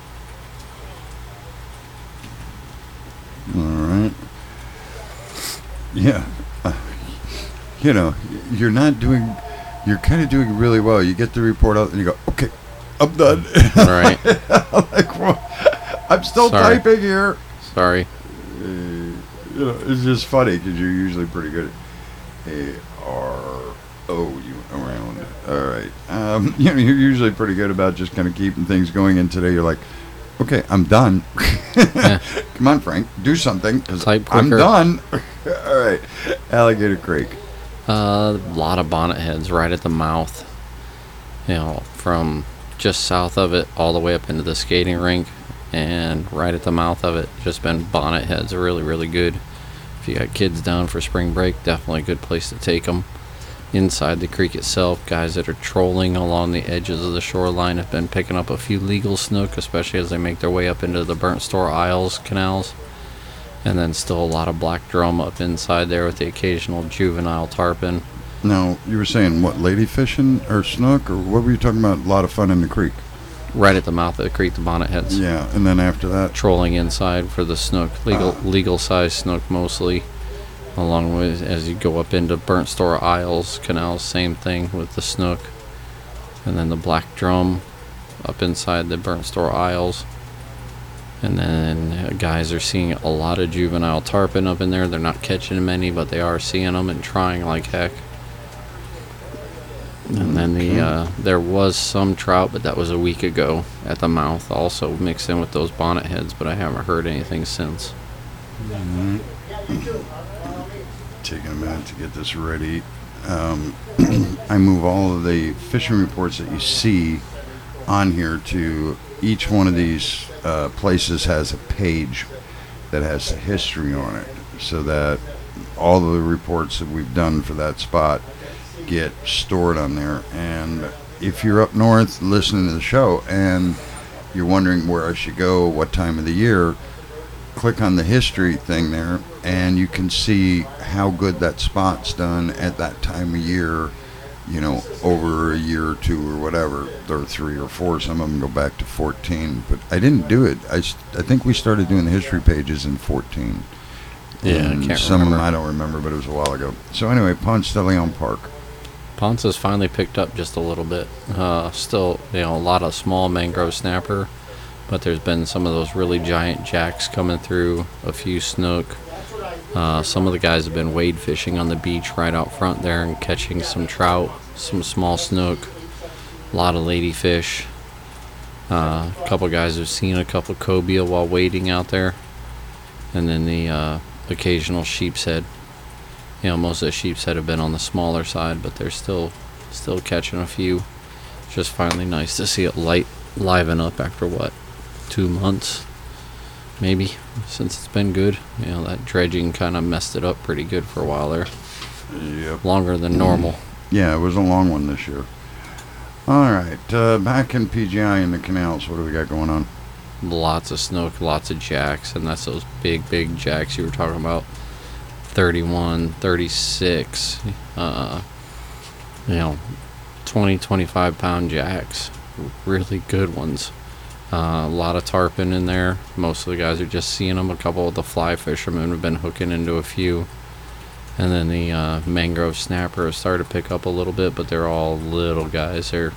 All right. Yeah. Uh, you know, you're not doing, you're kind of doing really well. You get the report out and you go, okay, I'm done. Right. I'm like, well, I'm still Sorry. typing here. Sorry. Uh, you know, it's just funny because you're usually pretty good at A R O you around. All right. Um, you know, you're usually pretty good about just kind of keeping things going. And today you're like, okay, I'm done. Yeah. Come on, Frank, do something. 'Cause Type I'm quicker. done. All right. Alligator Creek. Uh, a lot of bonnet heads right at the mouth. You know, from just south of it all the way up into the skating rink, and right at the mouth of it, just been bonnet heads. Really, really good. If you got kids down for spring break, definitely a good place to take them. Inside the creek itself, guys that are trolling along the edges of the shoreline have been picking up a few legal snook, especially as they make their way up into the Burnt Store Isles canals. And then still a lot of black drum up inside there with the occasional juvenile tarpon. Now, you were saying, what, lady fishing or snook? Or what were you talking about? A lot of fun in the creek. Right at the mouth of the creek, the bonnet heads. Yeah, and then after that, Trolling inside for the snook, legal Ah. legal size snook mostly, along with as you go up into Burnt Store Isles canals, same thing with the snook, and then the black drum up inside the Burnt Store Isles, and then uh, guys are seeing a lot of juvenile tarpon up in there. They're not catching many, but they are seeing them and trying like heck. And then the uh, there was some trout, but that was a week ago at the mouth, also mixed in with those bonnet heads, but I haven't heard anything since. taking a minute to get this ready. Um, I move all of the fishing reports that you see on here to each one of these uh, places has a page that has the history on it, so that all the reports that we've done for that spot get stored on there. And if you're up north listening to the show and you're wondering where I should go, what time of the year, click on the history thing there and you can see how good that spot's done at that time of year, you know, over a year or two or whatever. There are three or four, some of them go back to fourteen, but I didn't do it. I, s- I think we started doing the history pages in fourteen. Yeah, I And can't some remember. of them I don't remember, but it was a while ago. So anyway, Ponce de Leon Park. Ponce has finally picked up just a little bit. Uh, still, you know, a lot of small mangrove snapper, but there's been some of those really giant jacks coming through, a few snook. Uh, some of the guys have been wade fishing on the beach right out front there and catching some trout, some small snook, a lot of ladyfish. Uh, a couple guys have seen a couple cobia while wading out there, and then the uh, occasional sheep's head. You know, most of the sheep's head have been on the smaller side, but they're still still catching a few. It's just finally nice to see it light liven up after what, two months maybe since it's been good. You know, that dredging kind of messed it up pretty good for a while there, Yep. longer than normal. Yeah, it was a long one this year. All right, uh, back in P G I in the canals, what do we got going on? Lots of snook, lots of jacks, and that's those big big jacks you were talking about. thirty-one, thirty-six, uh, you know, twenty, twenty-five pound jacks, really good ones. Uh, a lot of tarpon in there. Most of the guys are just seeing them. A couple of the fly fishermen have been hooking into a few. And then the uh, mangrove snapper has started to pick up a little bit, but they're all little guys. They're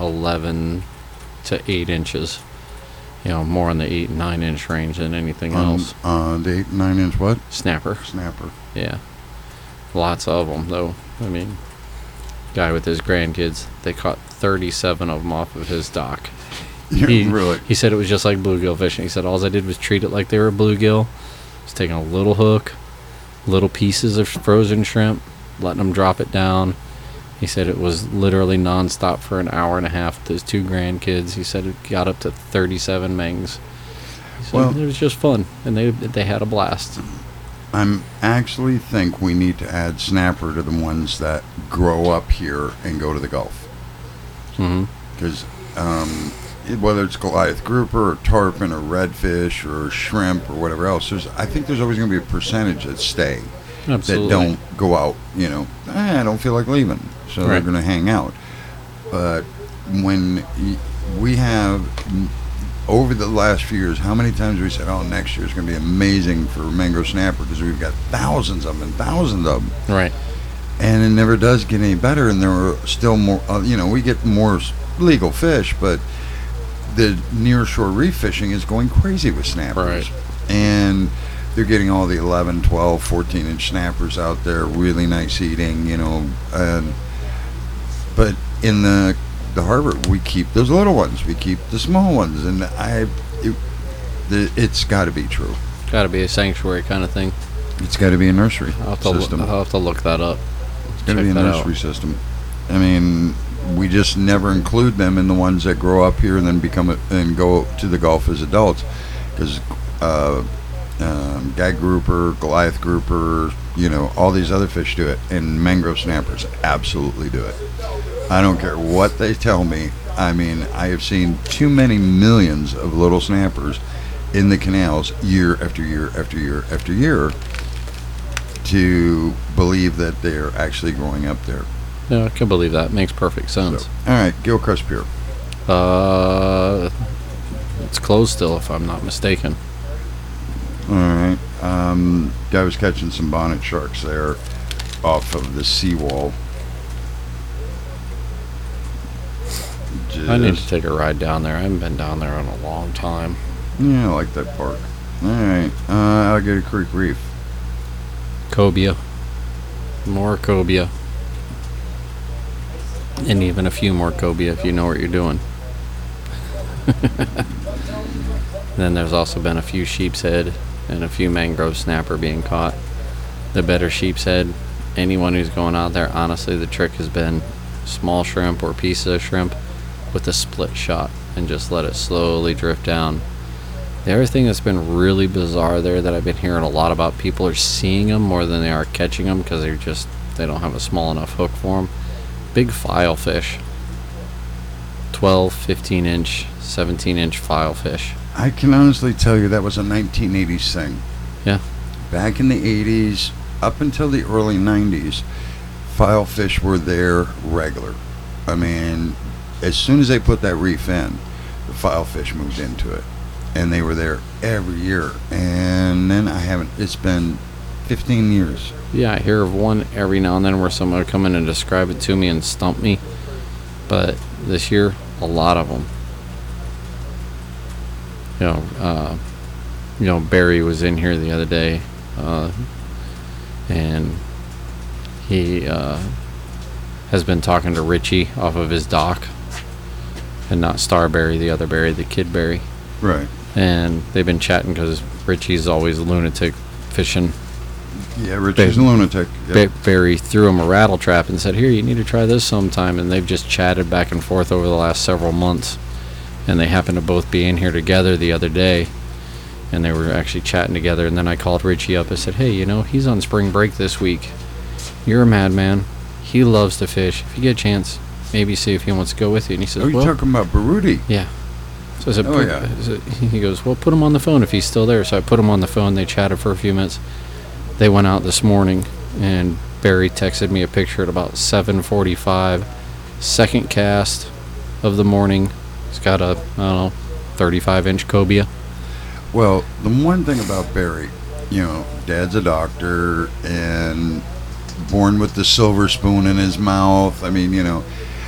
eleven to eight inches. You know, more in the eight, nine inch range than anything Um, else. Uh, the eight, nine inch what? Snapper. Snapper. Yeah. Lots of them, though. I mean, guy with his grandkids, they caught thirty-seven of them off of his dock. Yeah, He, really. he said it was just like bluegill fishing. He said all I did was treat it like they were bluegill. Just taking a little hook, little pieces of frozen shrimp, letting them drop it down. He said it was literally nonstop for an hour and a half with his two grandkids. He said it got up to thirty-seven mangs. He said Well- it was just fun, and they they had a blast. I'm actually think we need to add snapper to the ones that grow up here and go to the Gulf. hmm Because um, it- whether it's Goliath grouper or tarpon or redfish or shrimp or whatever else, there's I think there's always going to be a percentage that stay Absolutely. that don't go out. You know, "Eh, I don't feel like leaving, so they're Right. going to hang out. But when y- we have n- over the last few years, how many times we said, "Oh, next year is going to be amazing for mangrove snapper," because we've got thousands of them and thousands of them. Right. and it never does get any better. And there are still more. Uh, you know, we get more s- legal fish, but the near shore reef fishing is going crazy with snappers, Right. and they're getting all the eleven, twelve, fourteen inch snappers out there, really nice eating, you know. And but in the the harbor, we keep those little ones, we keep the small ones, and I, it, the, it's got to be true. Got to be a sanctuary kind of thing. It's got to be a nursery I'll have, to look, system. I'll have to look that up. It's got to check be a that out. nursery system. I mean, we just never include them in the ones that grow up here and then become a, and go to the Gulf as adults, because uh, um, gag grouper, Goliath grouper, you know, all these other fish do it, and mangrove snappers absolutely do it. I don't care what they tell me. I mean, I have seen too many millions of little snappers in the canals year after year after year after year to believe that they're actually growing up there. Yeah, I can believe that. Makes perfect sense. So, all right, Gilchrist Pier. Uh, it's closed still, if I'm not mistaken. All right. Um, guy was catching some bonnet sharks there off of the seawall. I need to Just- take a ride down there. I haven't been down there in a long time. Yeah, I like that park. All right. Uh, Alligator Creek Reef. Cobia. More cobia. And even a few more cobia if you know what you're doing. Then there's also been a few sheep's head and a few mangrove snapper being caught. The better sheep's head, anyone who's going out there, honestly, the trick has been small shrimp or piece of shrimp with a split shot and just let it slowly drift down. The other thing that's been really bizarre there that I've been hearing a lot about, people are seeing them more than they are catching them because they're just, they don't have a small enough hook for them. Big file fish. twelve, fifteen inch, seventeen inch file fish. I can honestly tell you that was a nineteen eighties thing. Yeah. Back in the eighties, up until the early nineties, file fish were there regular. I mean, as soon as they put that reef in, the file fish moved into it. And they were there every year. And then I haven't, it's been fifteen years. Yeah, I hear of one every now and then where someone would come in and describe it to me and stump me. But this year, a lot of them. You know, uh, you know, Barry was in here the other day, uh, and he uh, has been talking to Richie off of his dock, and not Starberry, the other Barry, the kid Barry. Right. And they've been chatting because Richie's always a lunatic fishing. Yeah, Richie's a lunatic. Yep. Ba- Barry threw him a rattle trap and said, "Here, you need to try this sometime." And they've just chatted back and forth over the last several months. And they happened to both be in here together the other day. And they were actually chatting together. And then I called Richie up and said, "Hey, you know, he's on spring break this week. You're a madman. He loves to fish. If you get a chance, maybe see if he wants to go with you." And he says, Oh, you're "Well," talking about Baruti. yeah. So I said, Oh, "Put-" yeah. I said- he goes, "Well, put him on the phone if he's still there." So I put him on the phone. They chatted for a few minutes. They went out this morning, and Barry texted me a picture at about seven forty-five. Second cast of the morning. He's got a, I don't know, thirty-five inch cobia. Well, the one thing about Barry, you know, Dad's a doctor and born with the silver spoon in his mouth. I mean, you know,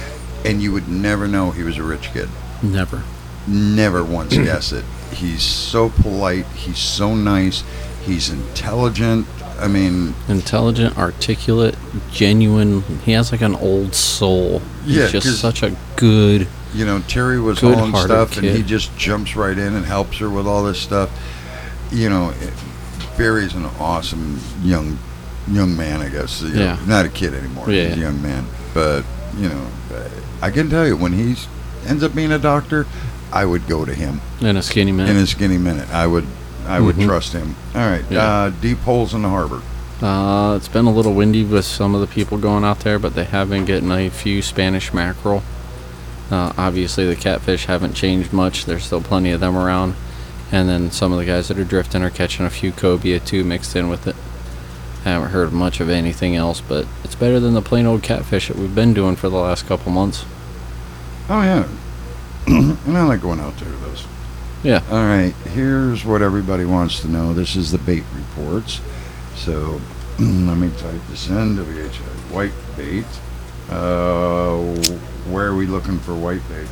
and you would never know he was a rich kid. Never. Never once guess it. He's so polite. He's so nice. He's intelligent. I mean, Intelligent, articulate, genuine. He has like an old soul. Yeah, He's 'cause- just such a good. you know, Terry was hauling Good-hearted stuff, and he kid. just jumps right in and helps her with all this stuff. You know, it- Barry's an awesome young young man, I guess. You know, Yeah. not a kid anymore. Yeah. He's a young man. But, you know, I can tell you, when he ends up being a doctor, I would go to him And a skinny man. in a skinny minute. I would I would Mhm. trust him. All right. Yeah. Uh, deep holes in the harbor. Uh, it's been a little windy with some of the people going out there, but they have been getting a few Spanish mackerel. Uh, obviously, the catfish haven't changed much. There's still plenty of them around. And then some of the guys that are drifting are catching a few cobia too mixed in with it. I haven't heard much of anything else, but it's better than the plain old catfish that we've been doing for the last couple months. Oh, yeah. And I like going out there with those. Yeah. All right, here's what everybody wants to know. This is the bait reports. So let me type this in, W H I white bait. Uh, where are we looking for white bait?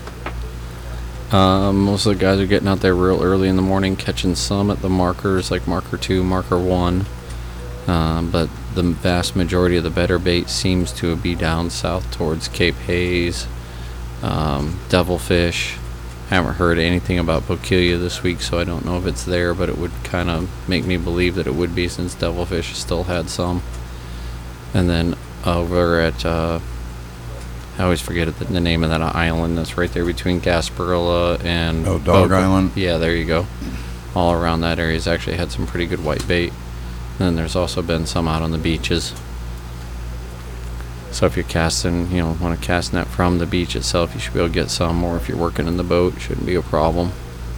Um, most of the guys are getting out there real early in the morning, catching some at the markers like marker two, marker one. Um, but the vast majority of the better bait seems to be down south towards Cape Hayes, um, Devilfish. Haven't heard anything about Bokelia this week, so I don't know if it's there, but it would kind of make me believe that it would be since Devilfish still had some. And then over at, uh, I always forget the, the name of that island that's right there between Gasparilla and Oh, Dog Boca. Island? Yeah, there you go. All around that area has actually had some pretty good white bait. And then there's also been some out on the beaches. So if you're casting, you know, want to cast net from the beach itself, you should be able to get some. Or if you're working in the boat, it shouldn't be a problem.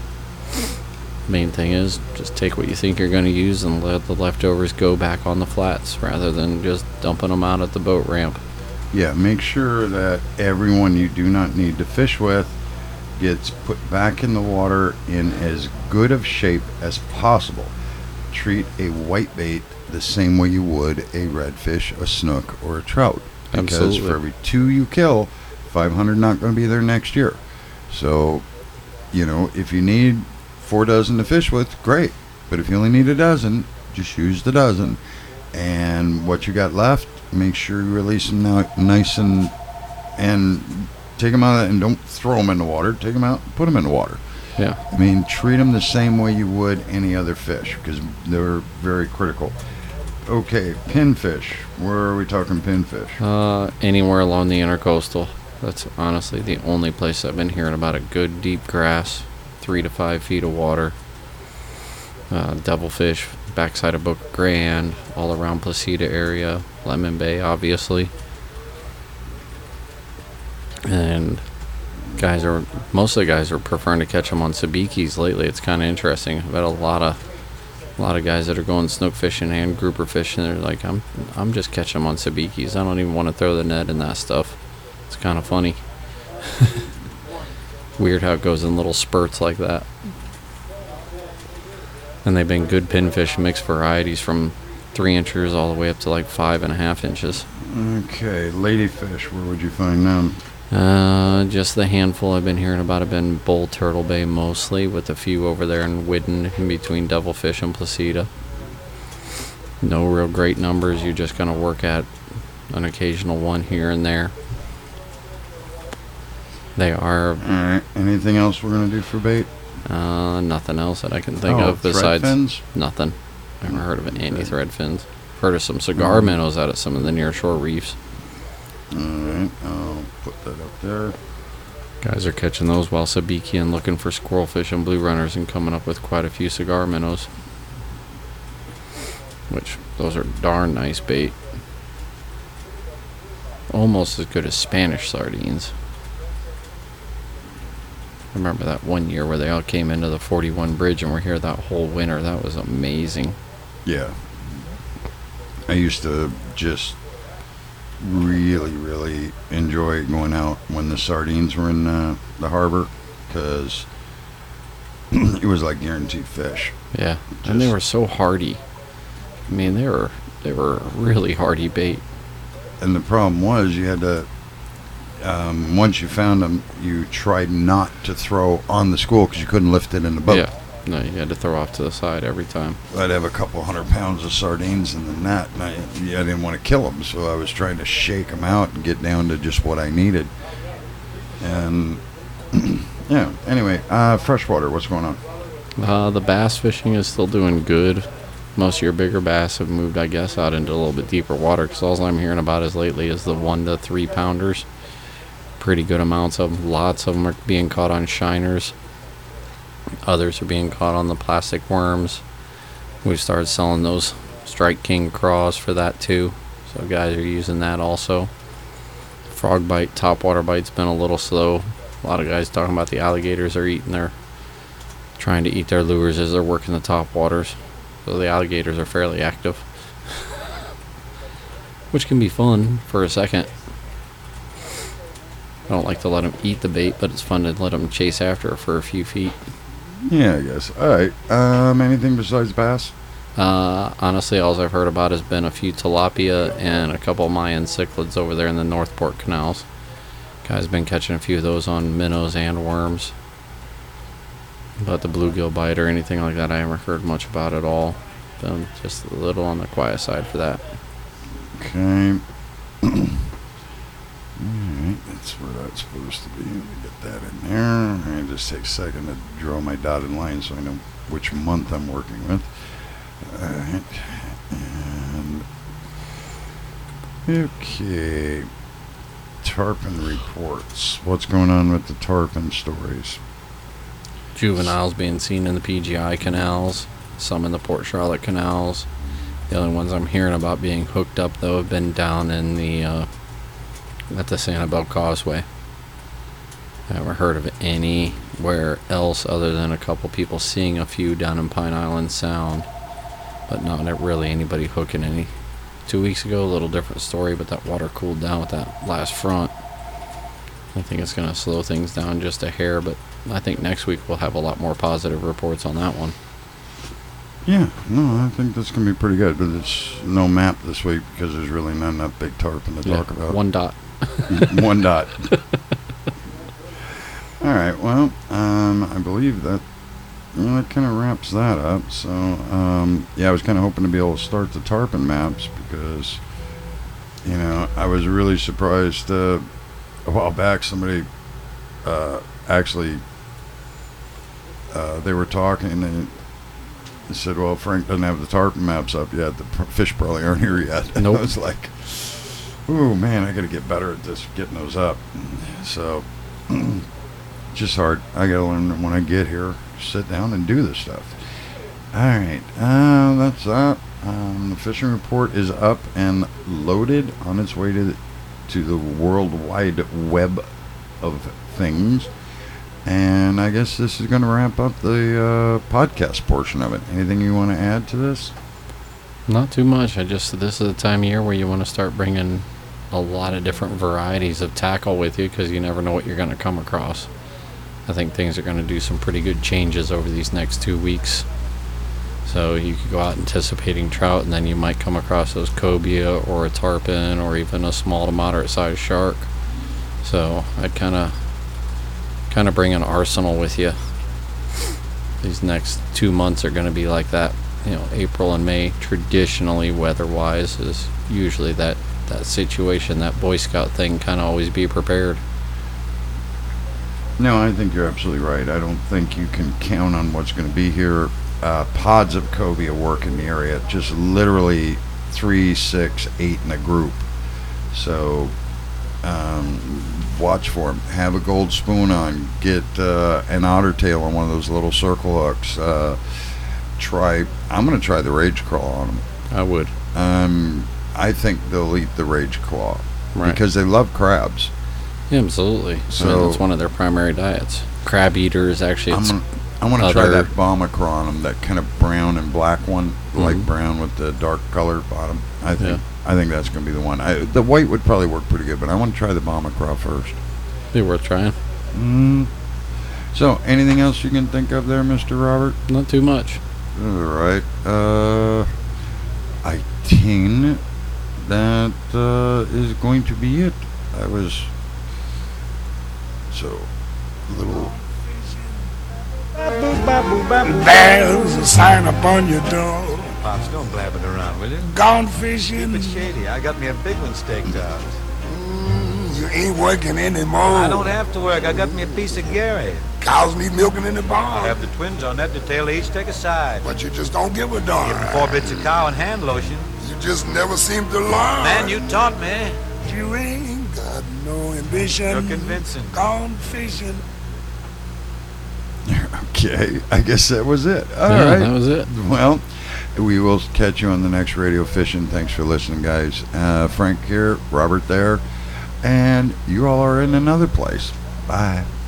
Main thing is just take what you think you're going to use and let the leftovers go back on the flats rather than just dumping them out at the boat ramp. Yeah, make sure that everyone you do not need to fish with gets put back in the water in as good of shape as possible. Treat a white bait the same way you would a redfish, a snook, or a trout. Because Absolutely. for every two you kill, five hundred not going to be there next year. So, you know, if you need four dozen to fish with, great. But if you only need a dozen, just use the dozen. And what you got left, make sure you release them now nice and and take them out and don't throw them in the water. Take them out and put them in the water. Yeah. I mean, treat them the same way you would any other fish because they're very critical. Okay, pinfish. Where are we talking pinfish? Uh, anywhere along the intercoastal. That's honestly the only place I've been hearing about a good deep grass, three to five feet of water. Uh, devilfish, backside of Boca Grande, all around Placida area, Lemon Bay, obviously. And guys are most of the guys are preferring to catch them on sabikis lately. It's kind of interesting. I've had a lot of a lot of guys that are going snook fishing and grouper fishing. They're like, I'm I'm just catching them on sabikis. I don't even want to throw the net in that stuff. It's kind of funny. Weird how it goes in little spurts like that. And they've been good pinfish, mixed varieties from three inches all the way up to like five and a half inches. Okay, ladyfish. Where would you find them? Uh, just the handful I've been hearing about have been Bull Turtle Bay mostly, with a few over there in Whidden in between Devilfish and Placida. No real great numbers. You're just going to work at an occasional one here and there. They are All right. Anything else we're gonna do for bait? uh, nothing else that I can think Oh, of besides thread fins? nothing. Never heard of any thread fins. Heard of some cigar minnows out at some of the near shore reefs. All right. I'll put that up there. Guys are catching those while sabiki and looking for squirrelfish and blue runners and coming up with quite a few cigar minnows. Which, those are darn nice bait. Almost as good as Spanish sardines. I remember that one year where they all came into the forty-one bridge and were here that whole winter. That was amazing. Yeah. I used to just really, really enjoy going out when the sardines were in uh, the harbor because it was like guaranteed fish. Yeah, and they Just- were so hardy. I mean, they were they were really hardy bait. And the problem was you had to, um, once you found them, you tried not to throw on the school because you couldn't lift it in the boat. Yeah, no, you had to throw off to the side every time. I'd have a couple hundred pounds of sardines in the net, and I, yeah, I didn't want to kill them, so I was trying to shake them out and get down to just what I needed. And yeah, anyway, uh, freshwater, what's going on? Uh, the bass fishing is still doing good. Most of your bigger bass have moved, I guess, out into a little bit deeper water because all I'm hearing about is lately is the one to three pounders. Pretty good amounts of them. Lots of them are being caught on shiners. Others are being caught on the plastic worms. We've started selling those Strike King craws for that too. So guys are using that also. Frog bite, topwater bite's been a little slow. A lot of guys talking about the alligators are eating their, trying to eat their lures as they're working the top waters. So the alligators are fairly active. Which can be fun for a second. I don't like to let them eat the bait, but it's fun to let them chase after it for a few feet. Yeah, I guess. All right. Um, anything besides bass? Uh, honestly, all I've heard about has been a few tilapia and a couple of Mayan cichlids over there in the Northport canals. Guys been catching a few of those on minnows and worms. But the bluegill bite or anything like that, I haven't heard much about at all. Been just a little on the quiet side for that. Okay. Alright, that's where that's supposed to be. Let me get that in there. And just take a second to draw my dotted line so I know which month I'm working with. Alright. And okay. Tarpon reports. What's going on with the tarpon stories? Juveniles being seen in the P G I canals, some in the Port Charlotte canals. The only ones I'm hearing about being hooked up, though, have been down in the uh, at the Sanibel Causeway. I haven't heard of anywhere else other than a couple people seeing a few down in Pine Island Sound, but not really anybody hooking any. Two weeks ago, a little different story, but that water cooled down with that last front. I think it's going to slow things down just a hair, but I think next week we'll have a lot more positive reports on that one. Yeah, no, I think that's going to be pretty good, but it's no map this week because there's really not enough big tarpon to Yeah, talk about. one dot. One dot. All right, well, um, I believe that, you know, that kind of wraps that up. So, um, yeah, I was kind of hoping to be able to start the tarpon maps because, you know, I was really surprised uh, a while back somebody uh, actually, uh, they were talking and they said, well, Frank doesn't have the tarpon maps up yet. The pr- fish probably aren't here yet. And Nope. I was like, ooh, man, I got to get better at this, getting those up. So, just hard. I got to learn when I get here, sit down and do this stuff. All right, uh, that's that. Um, the fishing report is up and loaded on its way to the, to the World Wide Web of things. And I guess this is going to wrap up the uh, podcast portion of it. Anything you want to add to this? Not too much. I just this is the time of year where you want to start bringing a lot of different varieties of tackle with you because you never know what you're going to come across. I think things are going to do some pretty good changes over these next two weeks. So you could go out anticipating trout, and then you might come across those cobia or a tarpon or even a small to moderate sized shark. So I'd kind of kind of bring an arsenal with you. These next two months are going to be like that. You know, April and May traditionally weather-wise is usually that that situation, that Boy Scout thing, kind of always be prepared. No, I think you're absolutely right. I don't think you can count on what's going to be here. Uh, pods of cobia work in the area, just literally three, six, eight in a group. So um, watch for them. Have a gold spoon on. Get uh, an otter tail on one of those little circle hooks. Uh, try. I'm going to try the rage claw on them. I would. Um, I think they'll eat the rage claw Right. because they love crabs. Yeah, absolutely. So- I mean, that's one of their primary diets. Crab eaters, actually. I'm It's, gonna, I want to try other- that Bomacron on them, that kind of brown and black one, like Mhm. brown with the dark color bottom. I think Yeah. I think that's going to be the one. I, the white would probably work pretty good, but I want to try the Bomacron first. be worth trying. Mm. So, anything else you can think of there, Mister Robert? Not too much. All right. Uh, I think that uh, is going to be it. I was so little. There's a sign upon your door. Pops, don't blab it around, will you? Gone fishing. Keep it shady. I got me a big one staked out. Mm, you ain't working anymore. I don't have to work. I got me a piece of Gary. Cows need milking in the I barn. have the twins on that detail. They each take a side. But you just don't give a Give them darn. four bits of cow and hand lotion. You just never seem to learn. Man, you taught me. You ain't got no ambition. You're convincing. Gone fishing. Okay, I guess that was it. All yeah, right. that was it. Well, we will catch you on the next Radio Fishing. Thanks for listening, guys. Uh, Frank here, Robert there, and you all are in another place. Bye.